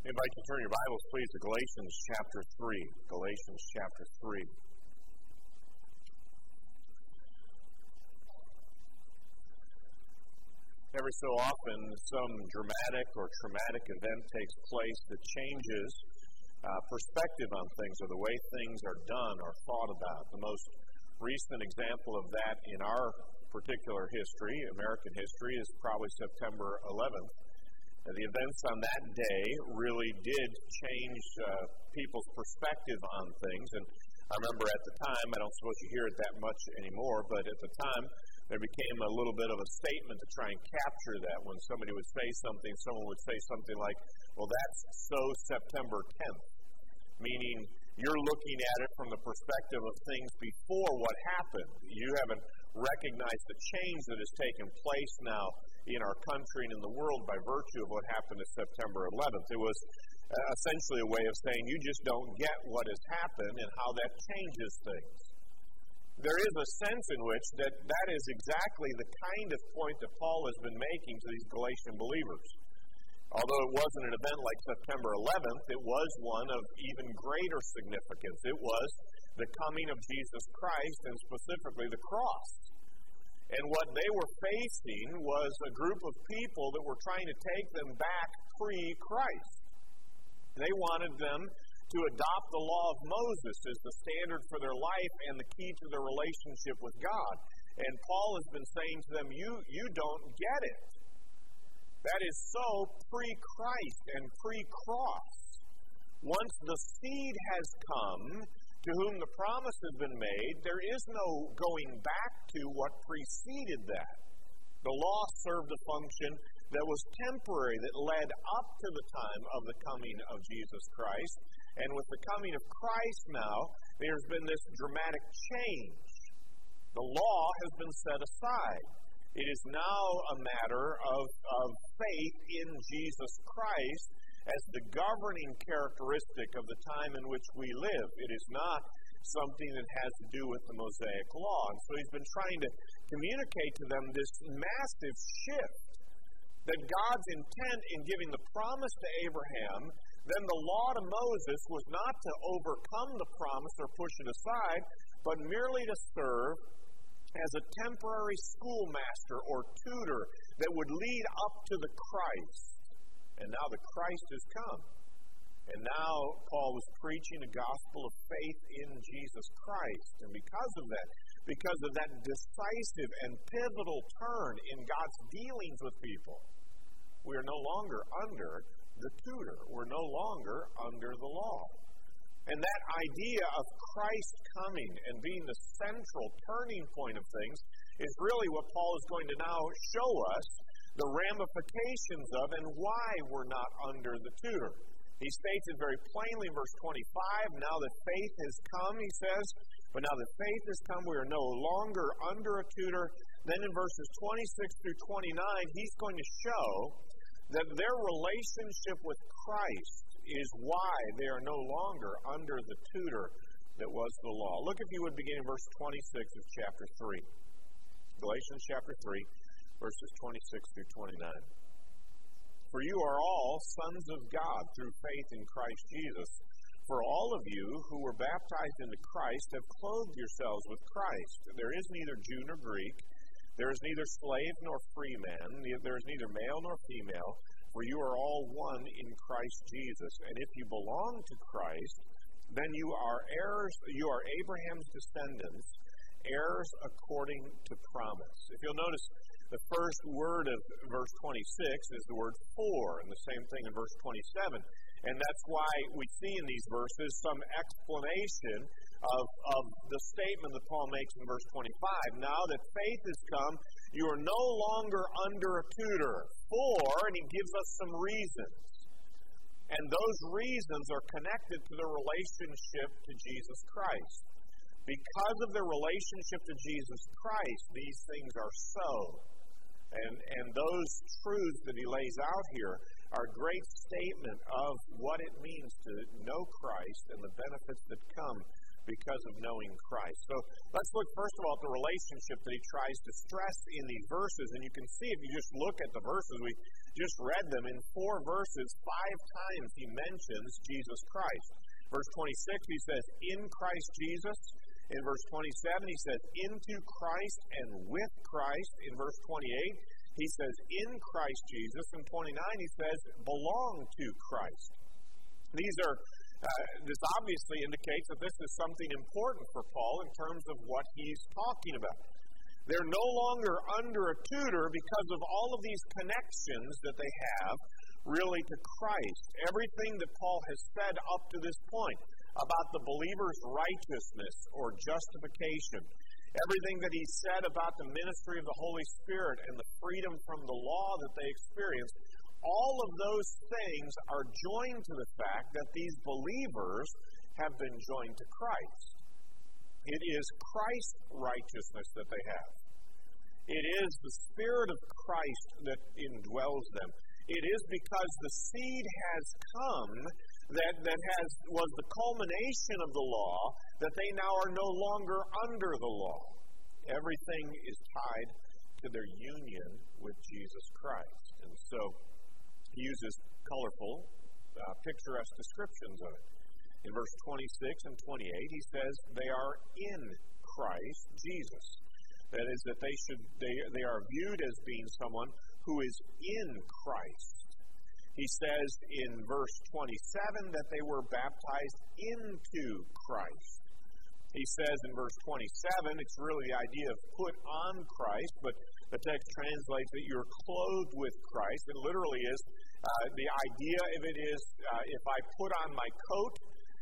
I invite you to turn your Bibles, please, to Galatians chapter 3. Galatians chapter 3. Every so often, some dramatic or traumatic event takes place that changes perspective on things or the way things are done or thought about. The most recent example of that in our particular history, American history, is probably September 11th. The events on that day really did change people's perspective on things. And I remember at the time, I don't suppose you hear it that much anymore, but at the time, there became a little bit of a statement to try and capture that. When somebody would say something, someone would say something like, well, that's so September 10th, meaning you're looking at it from the perspective of things before what happened. You haven't recognized the change that has taken place now in our country and in the world by virtue of what happened on September 11th. It was essentially a way of saying you just don't get what has happened and how that changes things. There is a sense in which that is exactly the kind of point that Paul has been making to these Galatian believers. Although it wasn't an event like September 11th, it was one of even greater significance. It was the coming of Jesus Christ and specifically the cross. And what they were facing was a group of people that were trying to take them back pre-Christ. They wanted them to adopt the law of Moses as the standard for their life and the key to their relationship with God. And Paul has been saying to them, you don't get it. That is so pre-Christ and pre-cross. Once the seed has come, to whom the promise has been made, there is no going back to what preceded that. The law served a function that was temporary, that led up to the time of the coming of Jesus Christ. And with the coming of Christ now, there's been this dramatic change. The law has been set aside. It is now a matter of faith in Jesus Christ as the governing characteristic of the time in which we live. It is not something that has to do with the Mosaic law. And so he's been trying to communicate to them this massive shift, that God's intent in giving the promise to Abraham, then the law to Moses, was not to overcome the promise or push it aside, but merely to serve as a temporary schoolmaster or tutor that would lead up to the Christ. And now the Christ has come. And now Paul was preaching a gospel of faith in Jesus Christ. And because of that decisive and pivotal turn in God's dealings with people, we are no longer under the tutor. We're no longer under the law. And that idea of Christ coming and being the central turning point of things is really what Paul is going to now show us the ramifications of and why we're not under the tutor. He states it very plainly in verse 25, now that faith has come, he says, but now that faith has come, we are no longer under a tutor. Then in verses 26 through 29, he's going to show that their relationship with Christ is why they are no longer under the tutor that was the law. Look, if you would, begin in verse 26 of chapter 3. Galatians chapter 3, verses 26 through 29. For you are all sons of God through faith in Christ Jesus. For all of you who were baptized into Christ have clothed yourselves with Christ. There is neither Jew nor Greek. There is neither slave nor free man. There is neither male nor female. For you are all one in Christ Jesus. And if you belong to Christ, then you are heirs. You are Abraham's descendants, heirs according to promise. If you'll notice, the first word of verse 26 is the word for, and the same thing in verse 27. And that's why we see in these verses some explanation of the statement that Paul makes in verse 25. Now that faith has come, you are no longer under a tutor. And he gives us some reasons. And those reasons are connected to their relationship to Jesus Christ. Because of their relationship to Jesus Christ, these things are so. And those truths that he lays out here are a great statement of what it means to know Christ and the benefits that come because of knowing Christ. So let's look first of all at the relationship that he tries to stress in these verses. And you can see if you just look at the verses, we just read them. In 4 verses, 5 times he mentions Jesus Christ. Verse 26, he says, in Christ Jesus. In verse 27, he says, into Christ and with Christ. In verse 28, he says, in Christ Jesus. In 29, he says, belong to Christ. These are this obviously indicates that this is something important for Paul in terms of what he's talking about. They're no longer under a tutor because of all of these connections that they have really to Christ. Everything that Paul has said up to this point about the believer's righteousness or justification, everything that he said about the ministry of the Holy Spirit and the freedom from the law that they experienced, all of those things are joined to the fact that these believers have been joined to Christ. It is Christ's righteousness that they have. It is the Spirit of Christ that indwells them. It is because the seed has come that was the culmination of the law that they now are no longer under the law. Everything is tied to their union with Jesus Christ. And so he uses colorful, picturesque descriptions of it. In verse 26 and 28, he says they are in Christ Jesus. That is, that they are viewed as being someone who is in Christ. He says in verse 27 that they were baptized into Christ. He says in verse 27, it's really the idea of put on Christ, but the text translates that you're clothed with Christ. It literally is, the idea of it is, if I put on my coat,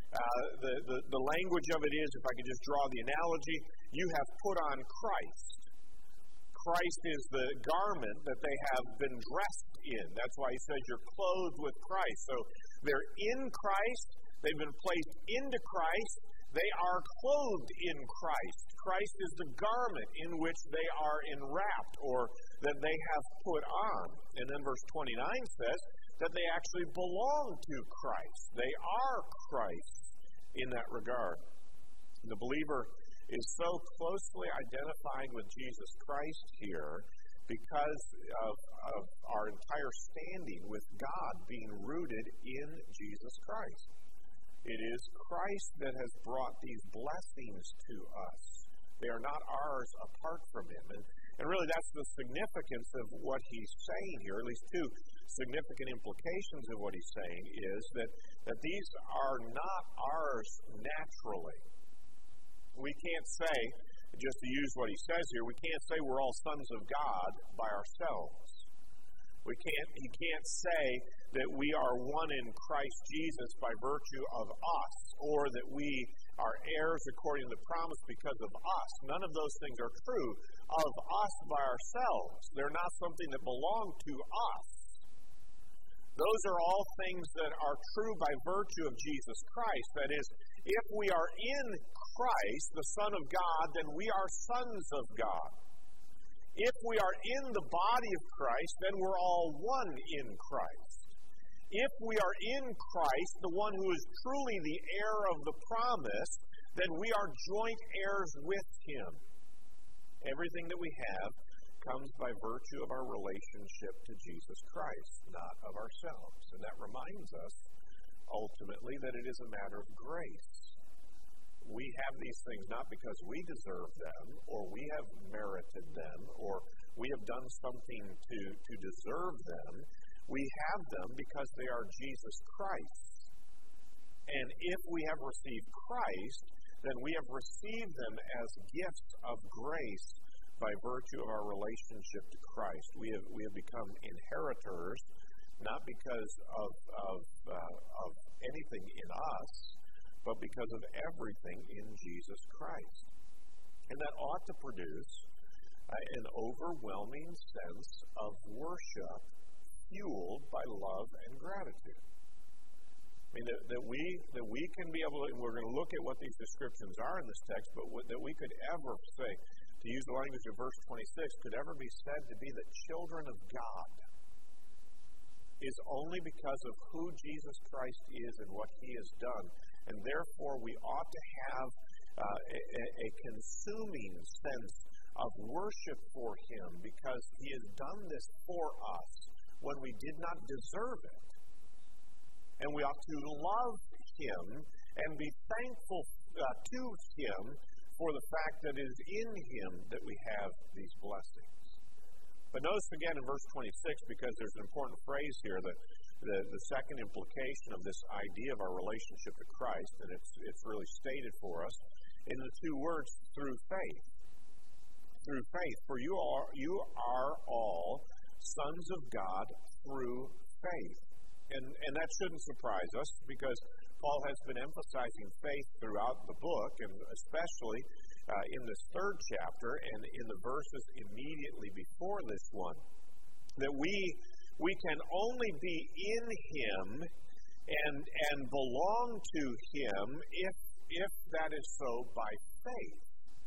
the language of it is, if I could just draw the analogy, you have put on Christ. Christ is the garment that they have been dressed in. That's why he says you're clothed with Christ. So they're in Christ, they've been placed into Christ, they are clothed in Christ. Christ is the garment in which they are enwrapped or that they have put on. And then verse 29 says that they actually belong to Christ. They are Christ in that regard. The believer is so closely identified with Jesus Christ here because of our entire standing with God being rooted in Jesus Christ. It is Christ that has brought these blessings to us. They are not ours apart from him. And really that's the significance of what he's saying here, at least 2 significant implications of what he's saying is that these are not ours naturally. We can't say, just to use what he says here, we can't say we're all sons of God by ourselves. He can't say that we are one in Christ Jesus by virtue of us, or that we are heirs according to the promise because of us. None of those things are true of us by ourselves. They're not something that belong to us. Those are all things that are true by virtue of Jesus Christ. That is, if we are in Christ, the Son of God, then we are sons of God. If we are in the body of Christ, then we're all one in Christ. If we are in Christ, the one who is truly the heir of the promise, then we are joint heirs with him. Everything that we have comes by virtue of our relationship to Jesus Christ, not of ourselves. And that reminds us, ultimately, that it is a matter of grace. We have these things not because we deserve them, or we have merited them, or we have done something to deserve them. We have them because they are Jesus Christ. And if we have received Christ, then we have received them as gifts of grace by virtue of our relationship to Christ. We have become inheritors, not because of anything in us, but because of everything in Jesus Christ. And that ought to produce an overwhelming sense of worship fueled by love and gratitude. I mean, that we can be able to, and we're going to look at what these descriptions are in this text, but that we could ever say, to use the language of verse 26, could ever be said to be the children of God is only because of who Jesus Christ is and what he has done. And therefore, we ought to have a consuming sense of worship for Him because He has done this for us when we did not deserve it. And we ought to love Him and be thankful to Him for the fact that it is in Him that we have these blessings. But notice again in verse 26, because there's an important phrase here, that the second implication of this idea of our relationship to Christ, and it's really stated for us in the two words, through faith. Through faith. For you are all sons of God through faith. And that shouldn't surprise us, because Paul has been emphasizing faith throughout the book, and especially in this third chapter and in the verses immediately before this one, that we can only be in Him and belong to Him if that is so by faith.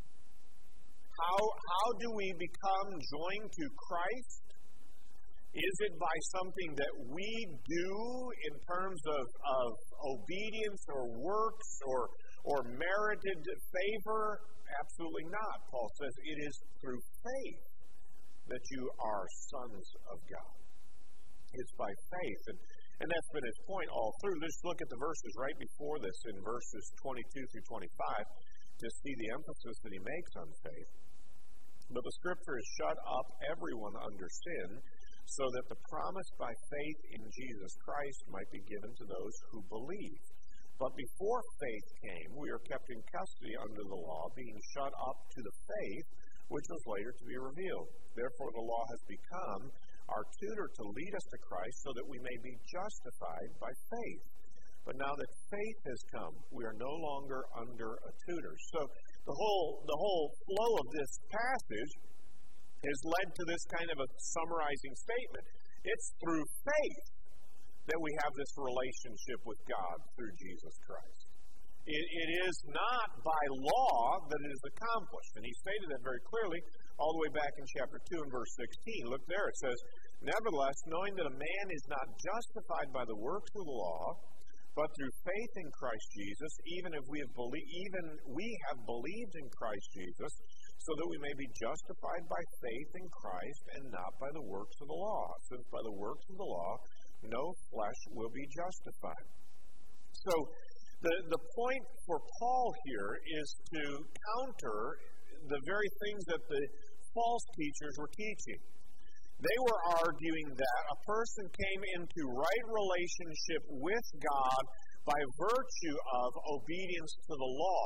How do we become joined to Christ? Is it by something that we do in terms of obedience or works or merited favor? Absolutely not. Paul says it is through faith that you are sons of God. It's by faith. And that's been his point all through. Just look at the verses right before this in verses 22 through 25 to see the emphasis that he makes on faith. But the Scripture has shut up everyone under sin, so that the promise by faith in Jesus Christ might be given to those who believe. But before faith came, we were kept in custody under the law, being shut up to the faith which was later to be revealed. Therefore the law has become our tutor to lead us to Christ, so that we may be justified by faith. But now that faith has come, we are no longer under a tutor. So the whole flow of this passage has led to this kind of a summarizing statement. It's through faith that we have this relationship with God through Jesus Christ. It is not by law that it is accomplished. And he stated that very clearly all the way back in chapter 2 and verse 16. Look there, it says, "Nevertheless, knowing that a man is not justified by the works of the law, but through faith in Christ Jesus, even we have believed in Christ Jesus, so that we may be justified by faith in Christ and not by the works of the law. Since by the works of the law, no flesh will be justified." So the point for Paul here is to counter the very things that the false teachers were teaching. They were arguing that a person came into right relationship with God by virtue of obedience to the law.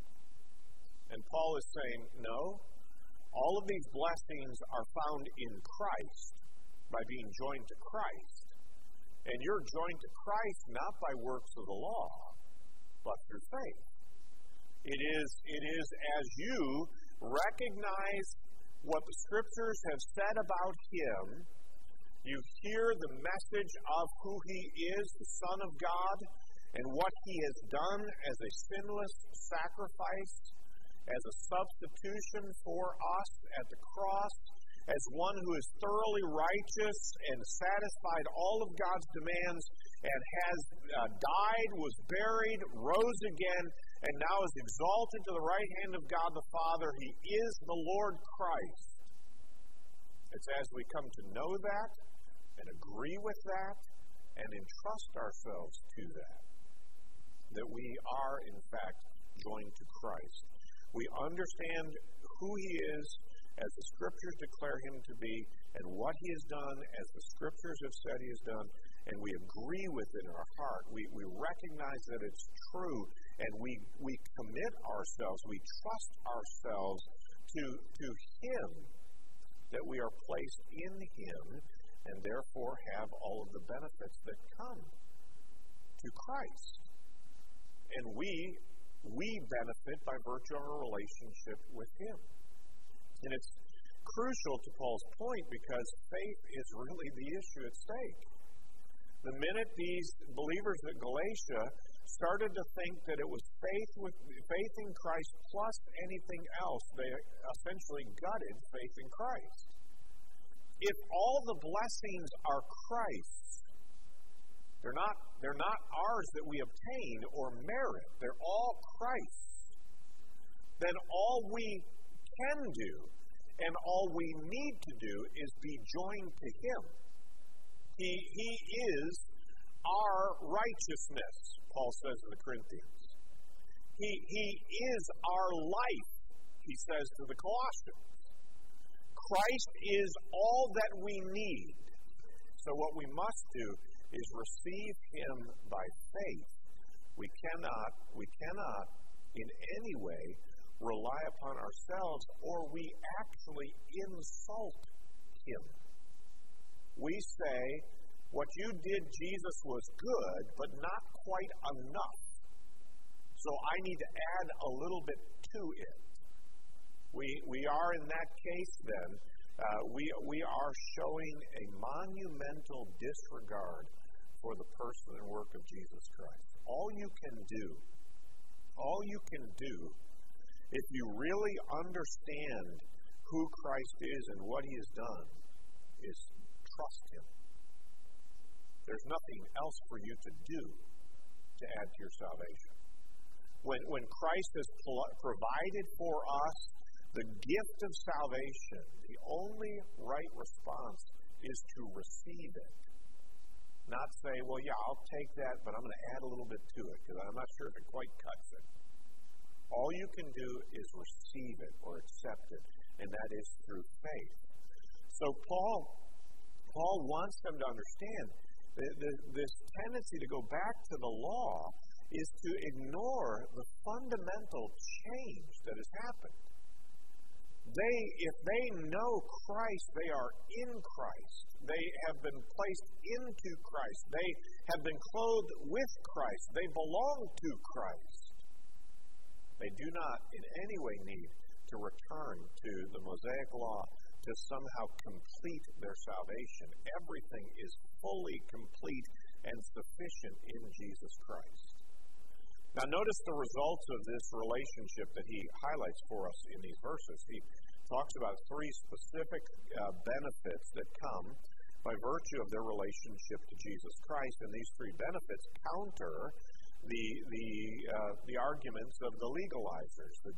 And Paul is saying, no, all of these blessings are found in Christ by being joined to Christ. And you're joined to Christ not by works of the law, but through faith. It is as you recognize what the Scriptures have said about Him, you hear the message of who He is, the Son of God, and what He has done as a sinless sacrifice, as a substitution for us at the cross, as one who is thoroughly righteous and satisfied all of God's demands and has died, was buried, rose again, and now is exalted to the right hand of God the Father. He is the Lord Christ. It's as we come to know that and agree with that and entrust ourselves to that we are, in fact, joined to Christ. We understand who He is as the Scriptures declare Him to be, and what He has done as the Scriptures have said He has done, and we agree with it in our heart. We recognize that it's true, and we commit ourselves, we trust ourselves to Him, that we are placed in Him, and therefore have all of the benefits that come to Christ. And we benefit by virtue of our relationship with Him. And it's crucial to Paul's point, because faith is really the issue at stake. The minute these believers at Galatia started to think that it was faith in Christ plus anything else, they essentially gutted faith in Christ. If all the blessings are Christ's, they're not ours that we obtain or merit. They're all Christ's. then all we can do and all we need to do is be joined to Him. He is our righteousness, Paul says to the Corinthians. He is our life, he says to the Colossians. Christ is all that we need. So what we must do is receive Him by faith. We cannot in any way rely upon ourselves, or we actually insult Him. We say, what you did, Jesus, was good, but not quite enough. So I need to add a little bit to it. We are in that case then, we are showing a monumental disregard for the person and work of Jesus Christ. All you can do, if you really understand who Christ is and what He has done, is trust Him. There's nothing else for you to do to add to your salvation. When Christ has provided for us the gift of salvation, the only right response is to receive it. Not say, well, yeah, I'll take that, but I'm going to add a little bit to it because I'm not sure if it quite cuts it. All you can do is receive it or accept it, and that is through faith. So Paul wants them to understand this tendency to go back to the law is to ignore the fundamental change that has happened. If they know Christ, they are in Christ. They have been placed into Christ. They have been clothed with Christ. They belong to Christ. They do not in any way need to return to the Mosaic law to somehow complete their salvation. Everything is fully complete and sufficient in Jesus Christ. Now notice the results of this relationship that he highlights for us in these verses. He talks about three specific benefits that come by virtue of their relationship to Jesus Christ, and these three benefits counter the arguments of the legalizers, the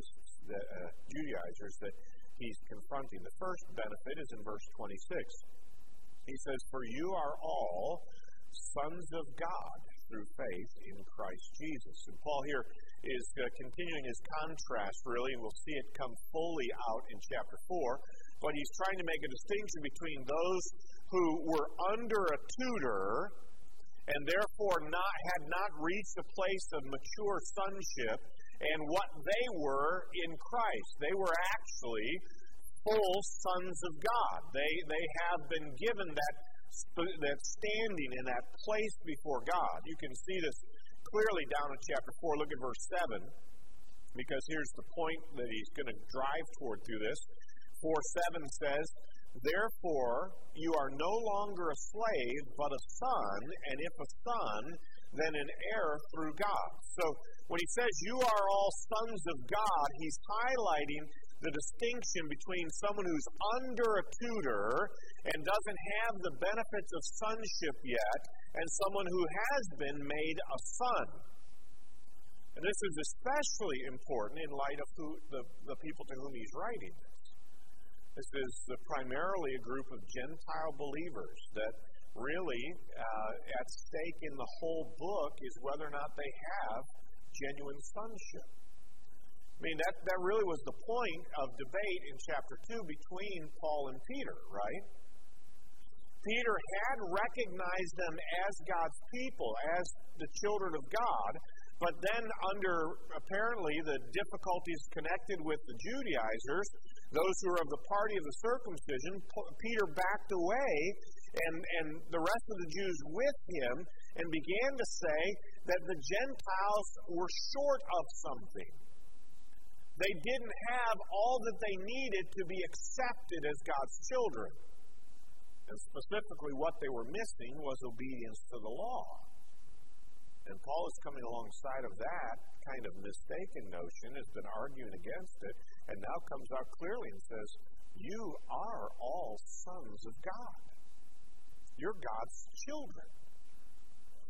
Judaizers that he's confronting. The first benefit is in verse 26. He says, "For you are all sons of God through faith in Christ Jesus." And Paul here is continuing his contrast, really, and we'll see it come fully out in chapter 4. But he's trying to make a distinction between those who were under a tutor and therefore had not reached a place of mature sonship, and what they were in Christ. They were actually full sons of God. They have been given that standing in that place before God. You can see this clearly down in chapter 4. Look at verse 7, because here's the point that he's going to drive toward through this. 4:7 says, "Therefore you are no longer a slave, but a son, and if a son, then an heir through God." So when he says you are all sons of God, he's highlighting the distinction between someone who's under a tutor and doesn't have the benefits of sonship yet, and someone who has been made a son. And this is especially important in light of the people to whom he's writing this. This is primarily a group of Gentile believers that really at stake in the whole book is whether or not they have genuine sonship. I mean, that really was the point of debate in chapter 2 between Paul and Peter, right? Peter had recognized them as God's people, as the children of God, but then under apparently the difficulties connected with the Judaizers, those who are of the party of the circumcision, Peter backed away and the rest of the Jews with him and began to say that the Gentiles were short of something. They didn't have all that they needed to be accepted as God's children. And specifically what they were missing was obedience to the law. And Paul is coming alongside of that kind of mistaken notion, has been arguing against it, and now comes out clearly and says, you are all sons of God. You're God's children.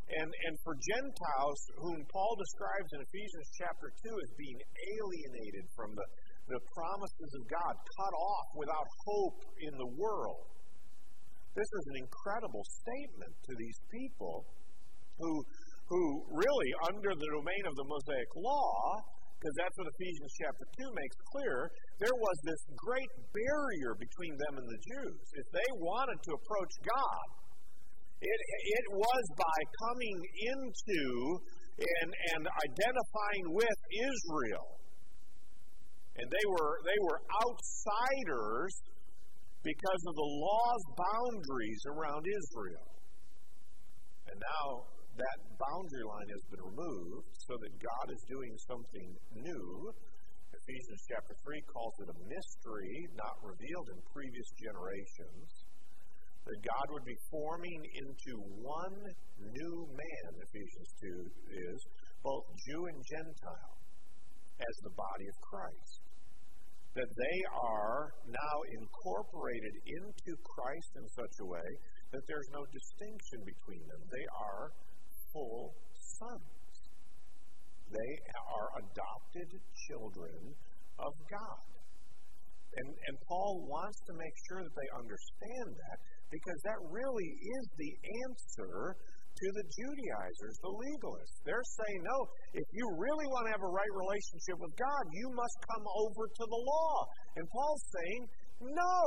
And for Gentiles, whom Paul describes in Ephesians chapter 2 as being alienated from the promises of God, cut off without hope in the world, this is an incredible statement to these people who really, under the domain of the Mosaic Law, because that's what Ephesians chapter 2 makes clear, there was this great barrier between them and the Jews. If they wanted to approach God, it was by coming into and identifying with Israel. And they were outsiders because of the law's boundaries around Israel. And now that boundary line has been removed so that God is doing something new. Ephesians chapter 3 calls it a mystery not revealed in previous generations. That God would be forming into one new man, Ephesians 2 is, both Jew and Gentile, as the body of Christ. That they are now incorporated into Christ in such a way that there's no distinction between them. They are full sons. They are adopted children of God. And Paul wants to make sure that they understand that, because that really is the answer to the Judaizers, the legalists. They're saying, no, if you really want to have a right relationship with God, you must come over to the law. And Paul's saying, no.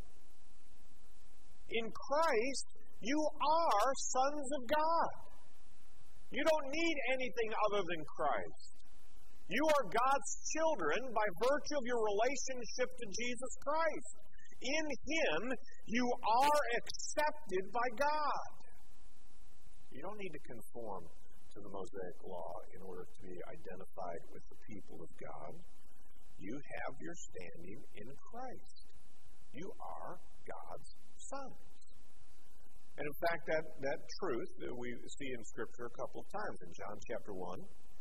In Christ, you are sons of God. You don't need anything other than Christ. You are God's children by virtue of your relationship to Jesus Christ. In Him, you are accepted by God. You don't need to conform to the Mosaic Law in order to be identified with the people of God. You have your standing in Christ. You are God's sons. And in fact, that truth that we see in Scripture a couple of times. In John chapter 1,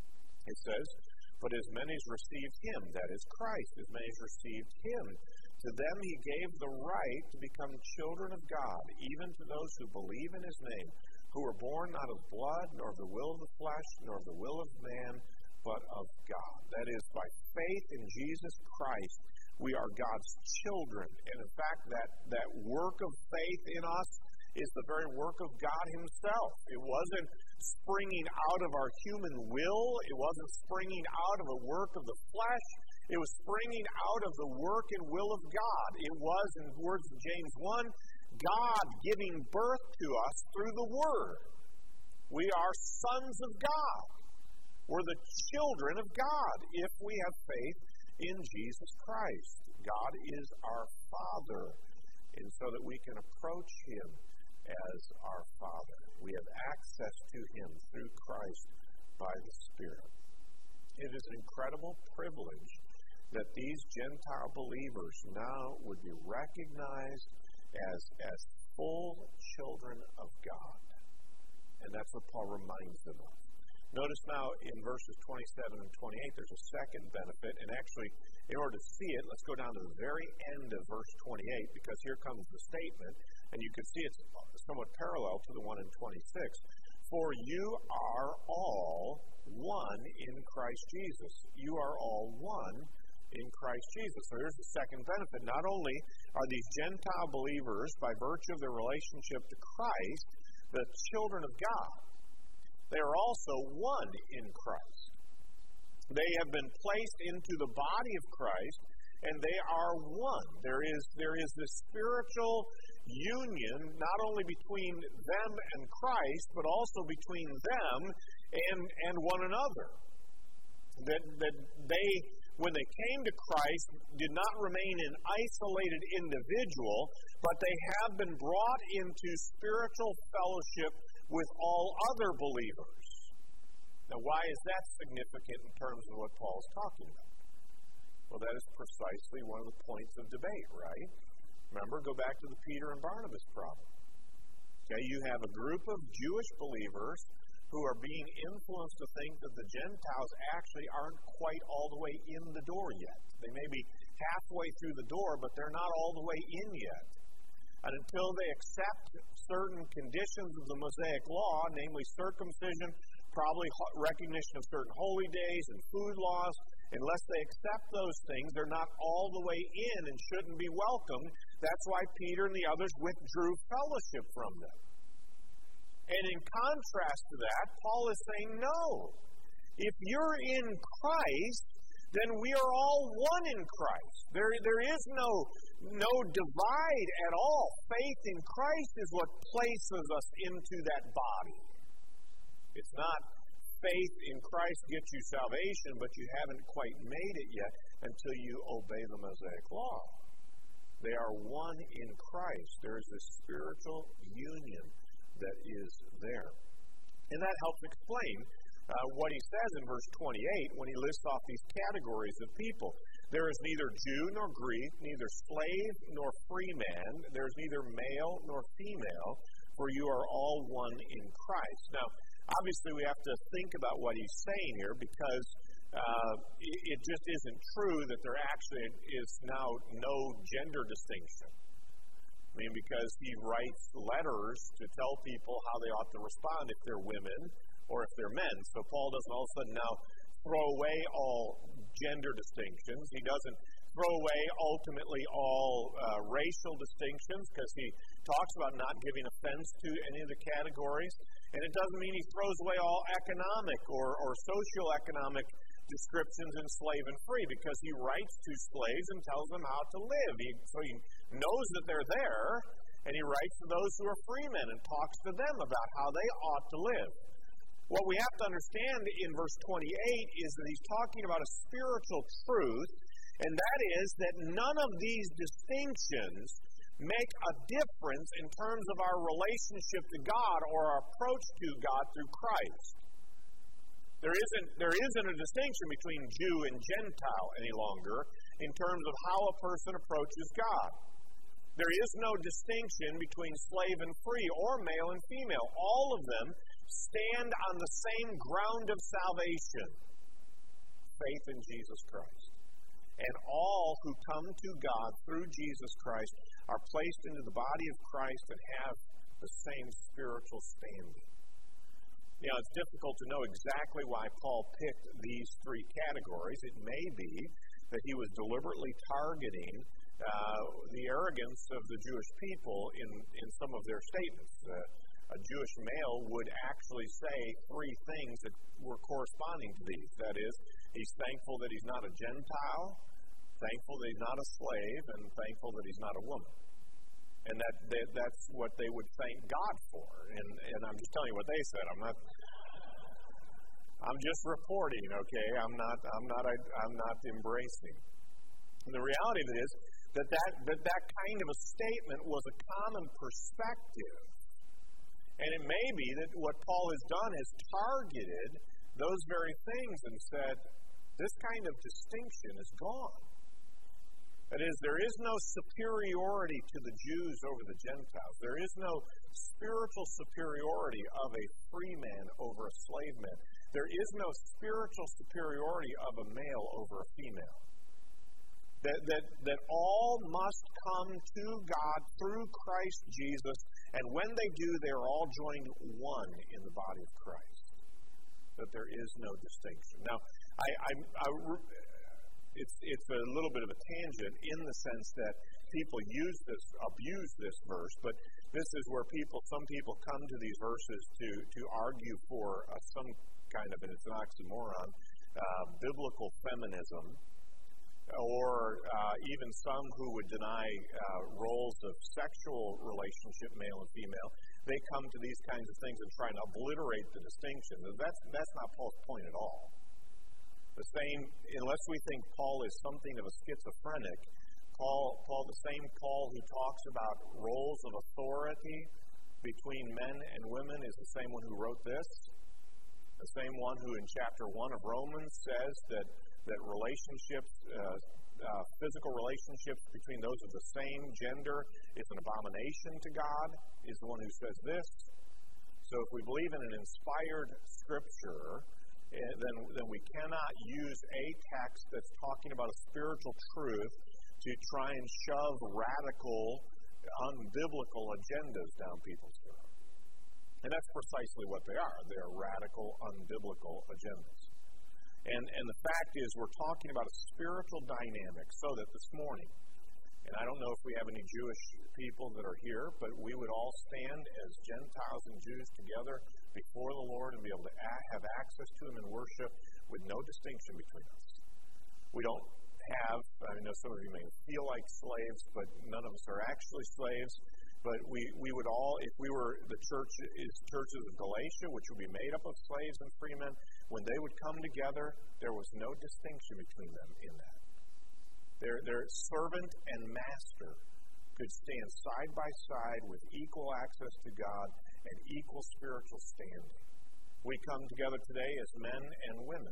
it says, "But as many as received Him," that is Christ, as many as received Him, to them He gave the right to become children of God, even to those who believe in His name, who were born not of blood, nor of the will of the flesh, nor of the will of man, but of God. That is, by faith in Jesus Christ, we are God's children. And in fact, that work of faith in us is the very work of God Himself. It wasn't springing out of our human will. It wasn't springing out of a work of the flesh. It was springing out of the work and will of God. It was, in the words of James 1, God giving birth to us through the Word. We are sons of God. We're the children of God if we have faith in Jesus Christ. God is our Father, and so that we can approach Him as our Father. We have access to Him through Christ by the Spirit. It is an incredible privilege that these Gentile believers now would be recognized as full children of God. And that's what Paul reminds them of. Notice now in verses 27 and 28, there's a second benefit. And actually, in order to see it, let's go down to the very end of verse 28, because here comes the statement. And you can see it's somewhat parallel to the one in 26. For you are all one in Christ Jesus. You are all one in Christ Jesus. So here's the second benefit. Not only are these Gentile believers, by virtue of their relationship to Christ, the children of God, they are also one in Christ. They have been placed into the body of Christ, and they are one. There is this spiritual union, not only between them and Christ, but also between them and one another. That they, when they came to Christ, did not remain an isolated individual, but they have been brought into spiritual fellowship with all other believers. Now, why is that significant in terms of what Paul is talking about? Well, that is precisely one of the points of debate, right? Remember, go back to the Peter and Barnabas problem. Okay, you have a group of Jewish believers who are being influenced to think that the Gentiles actually aren't quite all the way in the door yet. They may be halfway through the door, but they're not all the way in yet. And until they accept certain conditions of the Mosaic law, namely circumcision, probably recognition of certain holy days and food laws, unless they accept those things, they're not all the way in and shouldn't be welcomed. That's why Peter and the others withdrew fellowship from them. And in contrast to that, Paul is saying, no. If you're in Christ, then we are all one in Christ. There is no divide at all. Faith in Christ is what places us into that body. It's not faith in Christ gets you salvation, but you haven't quite made it yet until you obey the Mosaic law. They are one in Christ. There is this spiritual union that is there. And that helps explain what he says in verse 28 when he lists off these categories of people. There is neither Jew nor Greek, neither slave nor free man. There is neither male nor female, for you are all one in Christ. Now, obviously we have to think about what he's saying here, because it just isn't true that there actually is now no gender distinction. I mean, because he writes letters to tell people how they ought to respond if they're women or if they're men. So Paul doesn't all of a sudden now throw away all gender distinctions. He doesn't throw away ultimately all racial distinctions, because he talks about not giving offense to any of the categories. And it doesn't mean he throws away all economic or socioeconomic descriptions in slave and free, because he writes to slaves and tells them how to live. So he knows that they're there, and he writes to those who are free men and talks to them about how they ought to live. What we have to understand in verse 28 is that he's talking about a spiritual truth, and that is that none of these distinctions make a difference in terms of our relationship to God or our approach to God through Christ. There isn't a distinction between Jew and Gentile any longer in terms of how a person approaches God. There is no distinction between slave and free or male and female. All of them stand on the same ground of salvation, faith in Jesus Christ. And all who come to God through Jesus Christ are placed into the body of Christ and have the same spiritual standing. Now, it's difficult to know exactly why Paul picked these three categories. It may be that he was deliberately targeting the arrogance of the Jewish people in some of their statements. A Jewish male would actually say three things that were corresponding to these. That is, he's thankful that he's not a Gentile, thankful that he's not a slave, and thankful that he's not a woman. And that's what they would thank God for. And I'm just telling you what they said. I'm just reporting, okay? I'm not embracing. And the reality of it is that kind of a statement was a common perspective. And it may be that what Paul has done is targeted those very things and said, this kind of distinction is gone. That is, there is no superiority to the Jews over the Gentiles. There is no spiritual superiority of a free man over a slave man. There is no spiritual superiority of a male over a female. That all must come to God through Christ Jesus, and when they do, they are all joined one in the body of Christ. That there is no distinction. Now, it's a little bit of a tangent in the sense that people abuse this verse, but this is where some people come to these verses to argue for some kind of, and it's an oxymoron, biblical feminism, or even some who would deny roles of sexual relationship, male and female. They come to these kinds of things and try to obliterate the distinction. That's not Paul's point at all. The same, unless we think Paul is something of a schizophrenic, Paul, the same Paul who talks about roles of authority between men and women, is the same one who wrote this. The same one who in chapter 1 of Romans says that relationships, physical relationships between those of the same gender is an abomination to God, is the one who says this. So if we believe in an inspired scripture, then we cannot use a text that's talking about a spiritual truth to try and shove radical unbiblical agendas down people's throat. And that's precisely what they are. They are radical, unbiblical agendas. And the fact is, we're talking about a spiritual dynamic, so that this morning, and I don't know if we have any Jewish people that are here, but we would all stand as Gentiles and Jews together before the Lord and be able to have access to Him and worship with no distinction between us. We don't have, I know some of you may feel like slaves, but none of us are actually slaves. But we would all, if we were the churches of Galatia, which would be made up of slaves and freemen, when they would come together, there was no distinction between them in that. Their servant and master could stand side by side with equal access to God and equal spiritual standing. We come together today as men and women,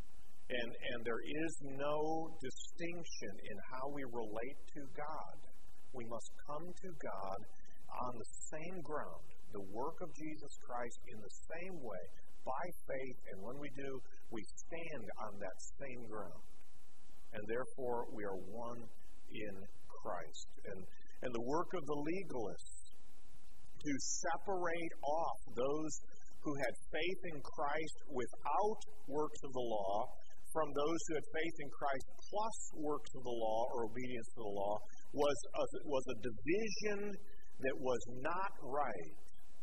and there is no distinction in how we relate to God. We must come to God on the same ground, the work of Jesus Christ in the same way, by faith, and when we do, we stand on that same ground. And therefore, we are one in Christ. And the work of the legalists to separate off those who had faith in Christ without works of the law from those who had faith in Christ plus works of the law or obedience to the law was a division that was not right.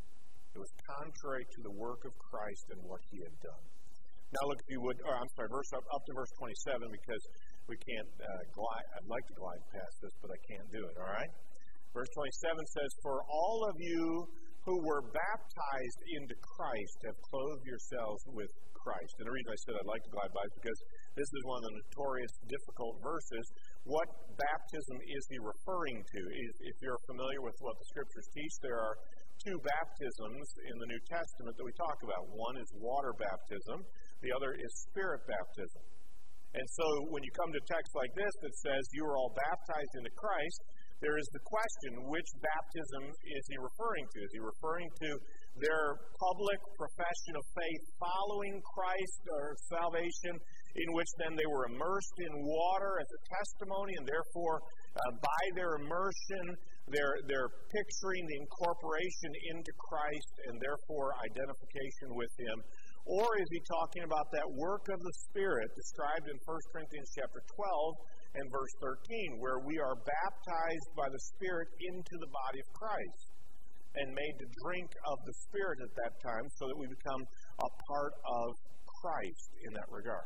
It was contrary to the work of Christ and what He had done. Now look, if you would, up to verse 27, because we can't glide. I'd like to glide past this, but I can't do it, all right? Verse 27 says, "For all of you who were baptized into Christ have clothed yourselves with Christ." And the reason I said I'd like to glide by is because this is one of the notorious difficult verses. What baptism is he referring to? If you're familiar with what the Scriptures teach, there are two baptisms in the New Testament that we talk about. One is water baptism. The other is spirit baptism. And so when you come to a text like this that says you are all baptized into Christ, there is the question, which baptism is he referring to? Is he referring to their public profession of faith following Christ or salvation, in which then they were immersed in water as a testimony, and therefore by their immersion they're picturing the incorporation into Christ and therefore identification with Him? Or is he talking about that work of the Spirit described in 1 Corinthians chapter 12 and verse 13, where we are baptized by the Spirit into the body of Christ and made to drink of the Spirit at that time so that we become a part of Christ in that regard?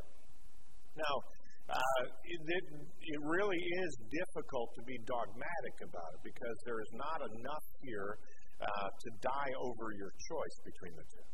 Now, it really is difficult to be dogmatic about it because there is not enough here to die over your choice between the two.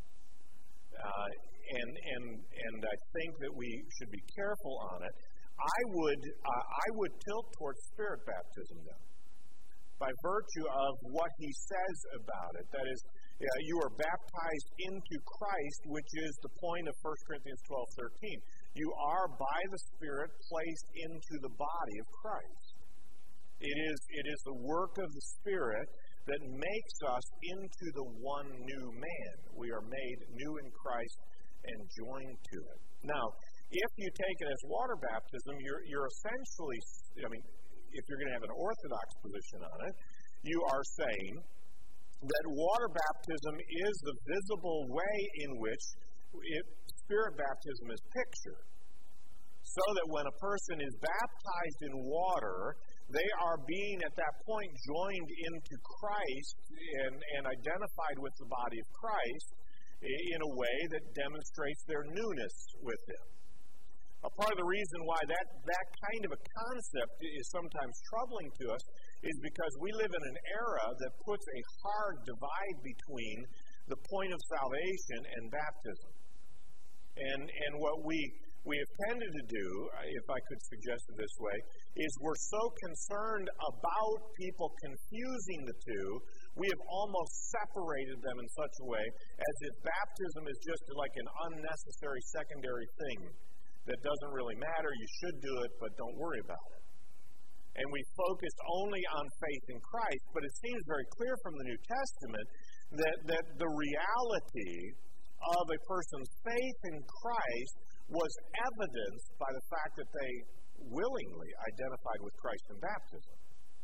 And I think that we should be careful on it. I would tilt towards spirit baptism, though, by virtue of what he says about it. That is, you are baptized into Christ, which is the point of 1 Corinthians 12:13. You are, by the Spirit, placed into the body of Christ. It is the work of the Spirit that makes us into the one new man. We are made new in Christ and joined to it. Now, if you take it as water baptism, you're essentially, if you're going to have an orthodox position on it, you are saying that water baptism is the visible way in which spirit baptism is pictured. So that when a person is baptized in water, they are being at that point joined into Christ and identified with the body of Christ in a way that demonstrates their newness with Him. A part of the reason why that kind of a concept is sometimes troubling to us is because we live in an era that puts a hard divide between the point of salvation and baptism. And what we have tended to do, if I could suggest it this way, is we're so concerned about people confusing the two, we have almost separated them in such a way as if baptism is just like an unnecessary secondary thing that doesn't really matter. You should do it, but don't worry about it. And we focused only on faith in Christ, but it seems very clear from the New Testament that the reality of a person's faith in Christ was evidenced by the fact that they willingly identified with Christ in baptism.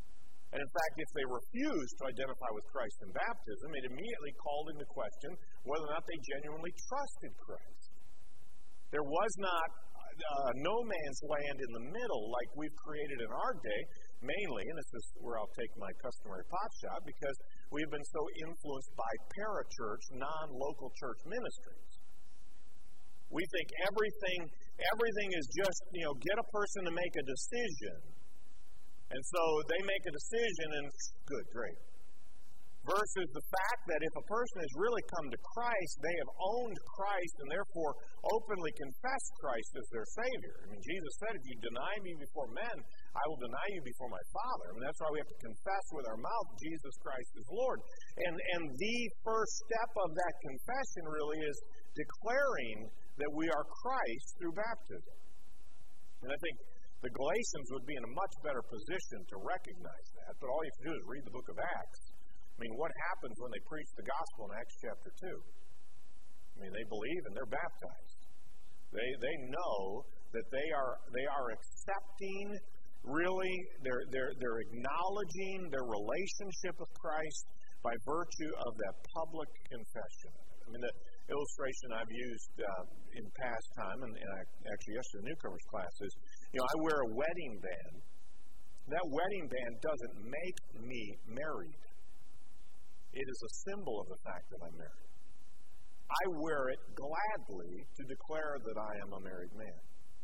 And in fact, if they refused to identify with Christ in baptism, it immediately called into question whether or not they genuinely trusted Christ. There was not no man's land in the middle like we've created in our day, mainly, and this is where I'll take my customary pot shot, because we've been so influenced by parachurch, non-local church ministries. We think everything is just, get a person to make a decision. And so they make a decision and good, great. Versus the fact that if a person has really come to Christ, they have owned Christ and therefore openly confessed Christ as their Savior. I mean, Jesus said, if you deny me before men, I will deny you before my Father. I mean, that's why we have to confess with our mouth Jesus Christ is Lord. And the first step of that confession really is declaring that we are Christ through baptism. And I think the Galatians would be in a much better position to recognize that, but all you have to do is read the book of Acts. I mean, what happens when they preach the gospel in Acts chapter 2? I mean, they believe and they're baptized. They know that they are accepting, really, they're acknowledging their relationship with Christ by virtue of that public confession. I mean, the illustration I've used in past time, and actually yesterday in the newcomers class is, I wear a wedding band. That wedding band doesn't make me married. It is a symbol of the fact that I'm married. I wear it gladly to declare that I am a married man.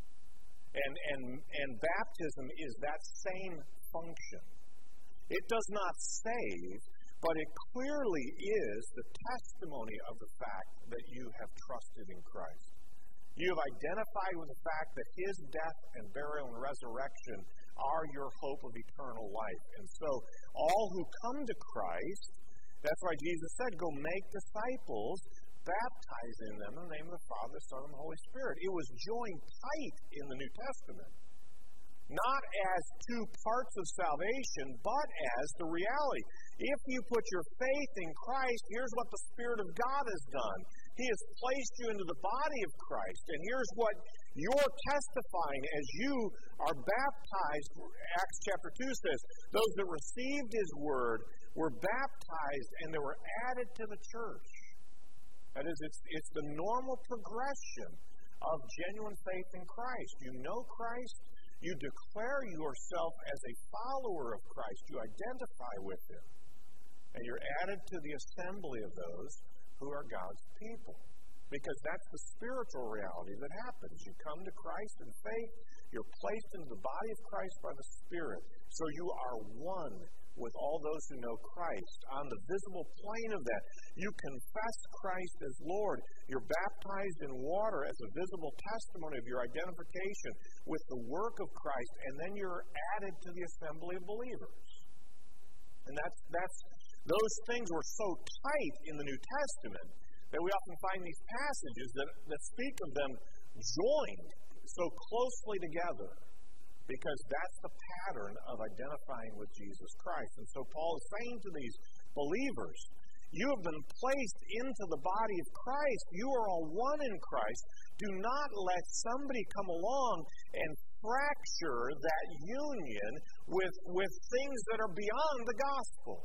And baptism is that same function. It does not save, but it clearly is the testimony of the fact that you have trusted in Christ. You have identified with the fact that His death and burial and resurrection are your hope of eternal life. And so all who come to Christ, that's why Jesus said, go make disciples, baptizing them in the name of the Father, the Son, and the Holy Spirit. It was joined tight in the New Testament. Not as two parts of salvation, but as the reality. If you put your faith in Christ, here's what the Spirit of God has done. He has placed you into the body of Christ, and here's what you're testifying as you are baptized. Acts chapter 2 says, those that received His word were baptized and they were added to the church. That is, it's the normal progression of genuine faith in Christ. You know Christ, you declare yourself as a follower of Christ, you identify with Him, and you're added to the assembly of those who are God's people. Because that's the spiritual reality that happens. You come to Christ in faith, you're placed into the body of Christ by the Spirit, so you are one with all those who know Christ. On the visible plane of that, you confess Christ as Lord. You're baptized in water as a visible testimony of your identification with the work of Christ, and then you're added to the assembly of believers. And that's those things were so tight in the New Testament that we often find these passages that speak of them joined so closely together, because that's the pattern of identifying with Jesus Christ. And so Paul is saying to these believers, you have been placed into the body of Christ. You are all one in Christ. Do not let somebody come along and fracture that union with things that are beyond the gospel.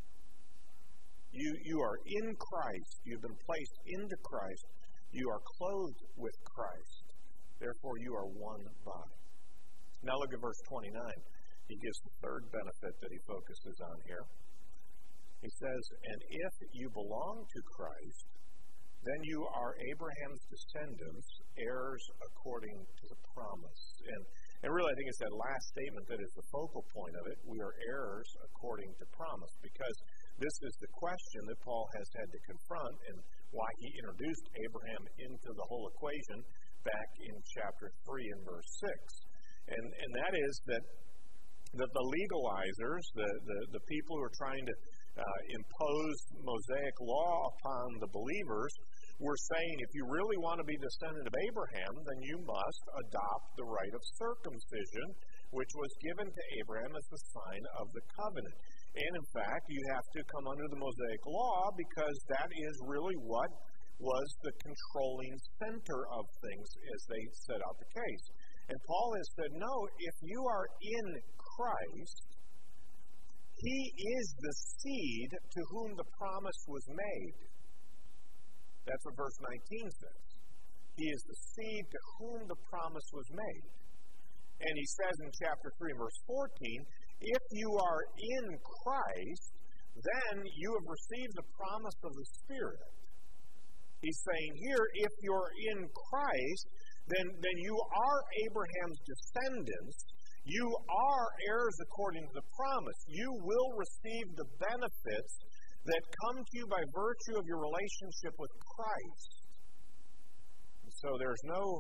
You are in Christ. You've been placed into Christ. You are clothed with Christ. Therefore, you are one body. Now look at verse 29. He gives the third benefit that he focuses on here. He says, and if you belong to Christ, then you are Abraham's descendants, heirs according to the promise. And really, I think it's that last statement that is the focal point of it. We are heirs according to promise, because this is the question that Paul has had to confront, and why he introduced Abraham into the whole equation back in chapter 3 and verse 6. And that is that the legalizers, the people who are trying to impose Mosaic law upon the believers, were saying, if you really want to be descendant of Abraham, then you must adopt the rite of circumcision, which was given to Abraham as the sign of the covenant. And in fact, you have to come under the Mosaic law, because that is really what was the controlling center of things as they set out the case. And Paul has said, no, if you are in Christ, He is the seed to whom the promise was made. That's what verse 19 says. He is the seed to whom the promise was made. And he says in chapter 3, verse 14, if you are in Christ, then you have received the promise of the Spirit. He's saying here, if you're in Christ, then you are Abraham's descendants. You are heirs according to the promise. You will receive the benefits that come to you by virtue of your relationship with Christ. So there's no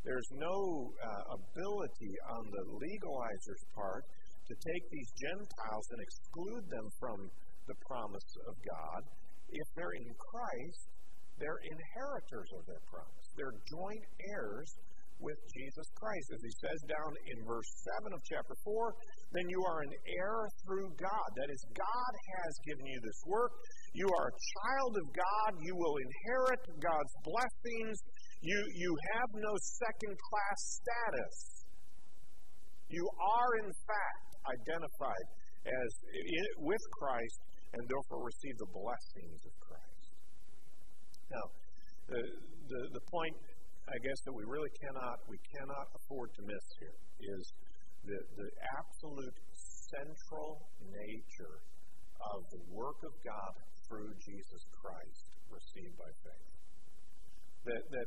ability on the legalizer's part to take these Gentiles and exclude them from the promise of God. If they're in Christ, they're inheritors of their promise. They're joint heirs with Jesus Christ. As he says down in verse 7 of chapter 4, then you are an heir through God. That is, God has given you this work. You are a child of God. You will inherit God's blessings. You have no second-class status. You are, in fact, identified as with Christ and therefore receive the blessings of Christ. Now, the point, I guess, that we cannot afford to miss here is the absolute central nature of the work of God through Jesus Christ received by faith. That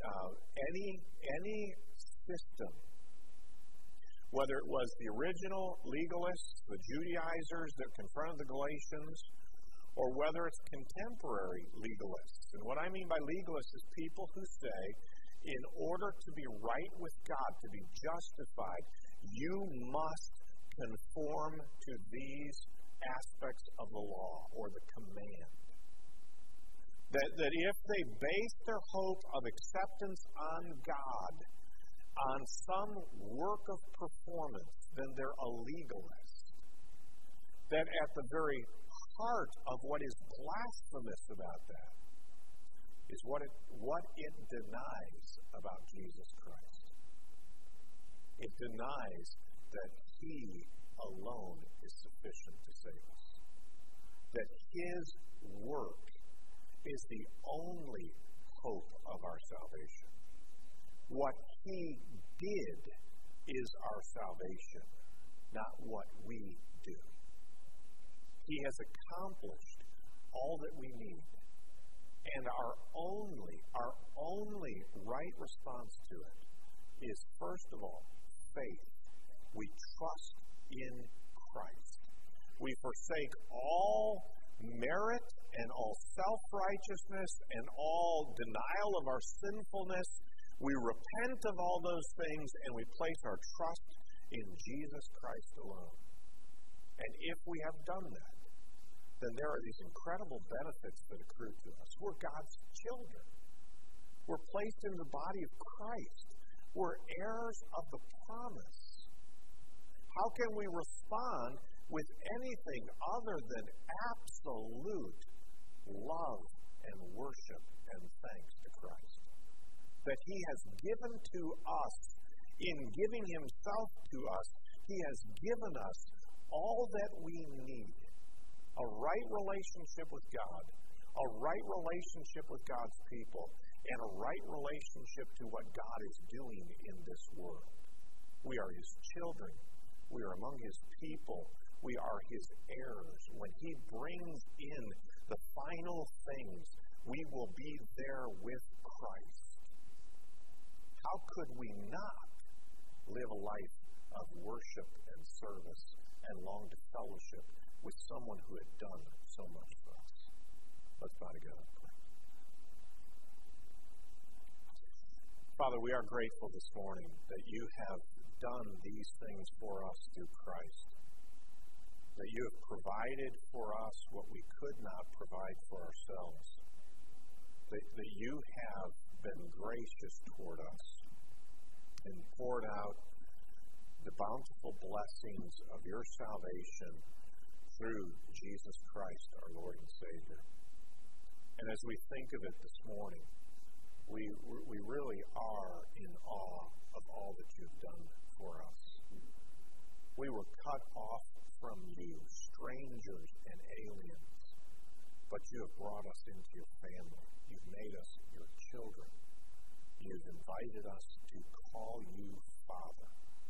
any system, whether it was the original legalists, the Judaizers that confronted the Galatians, or whether it's contemporary legalists. And what I mean by legalists is people who say, in order to be right with God, to be justified, you must conform to these aspects of the law or the command. That if they base their hope of acceptance on God on some work of performance, then they're a legalist. That at the very heart of what is blasphemous about that is what it denies about Jesus Christ. It denies that He alone is sufficient to save us. That His work is the only hope of our salvation. What He did is our salvation, not what we do. He has accomplished all that we need. And our only right response to it is, first of all, faith. We trust in Christ. We forsake all merit and all self-righteousness and all denial of our sinfulness. We repent of all those things and we place our trust in Jesus Christ alone. And if we have done that, then there are these incredible benefits that accrue to us. We're God's children. We're placed in the body of Christ. We're heirs of the promise. How can we respond with anything other than absolute love and worship and thanks to Christ? That He has given to us, in giving Himself to us, He has given us all that we need. A right relationship with God, a right relationship with God's people, and a right relationship to what God is doing in this world. We are His children. We are among His people. We are His heirs. When He brings in the final things, we will be there with Christ. How could we not live a life of worship and service and long to fellowship with someone who had done so much for us? Let's bow together. Father, we are grateful this morning that You have done these things for us through Christ. That You have provided for us what we could not provide for ourselves. That You have been gracious toward us and poured out the bountiful blessings of Your salvation through Jesus Christ, our Lord and Savior. And as we think of it this morning, we really are in awe of all that You've done for us. We were cut off from You, strangers and aliens, but you have brought us into your family. You've made us your children. You've invited us to call you Father.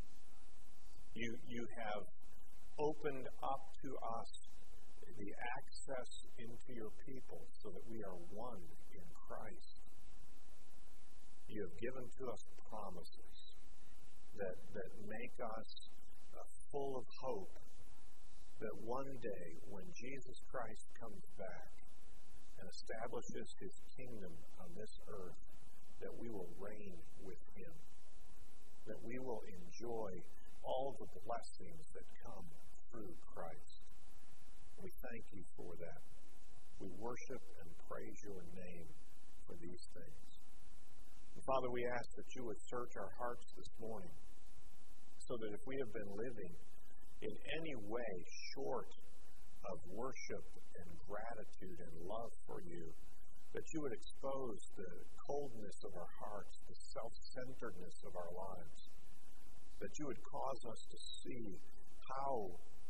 You have opened up to us the access into your people so that we are one in Christ. You have given to us promises that make us full of hope that one day when Jesus Christ comes back and establishes his kingdom on this earth, that we will reign with him, that we will enjoy all the blessings that come through Christ. We thank you for that. We worship and praise your name for these things. And Father, we ask that you would search our hearts this morning so that if we have been living in any way short of worship and gratitude and love for you, that you would expose the coldness of our hearts, the self-centeredness of our lives, that you would cause us to see how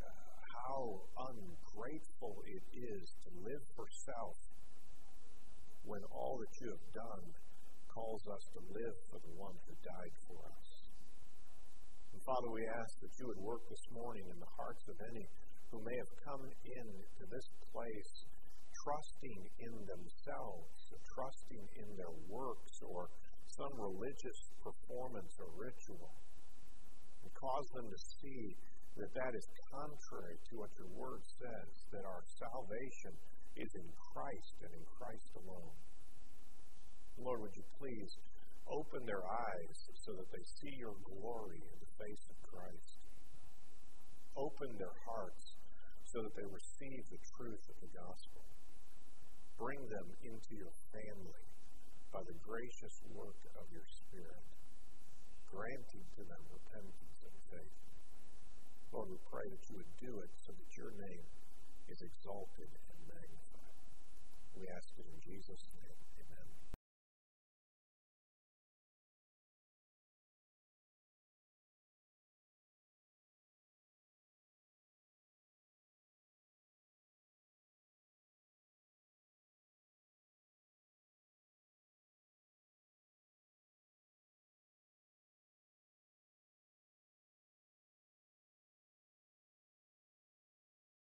ungrateful it is to live for self when all that you have done calls us to live for the one who died for us. And Father, we ask that you would work this morning in the hearts of any who may have come into this place trusting in themselves, trusting in their works or some religious performance or ritual, and cause them to see that is contrary to what your word says, that our salvation is in Christ and in Christ alone. Lord, would you please open their eyes so that they see your glory in the face of Christ. Open their hearts so that they receive the truth of the gospel. Bring them into your family by the gracious work of your Spirit, granting to them repentance and faith. Lord, we pray that you would do it so that your name is exalted and magnified. We ask it in Jesus' name.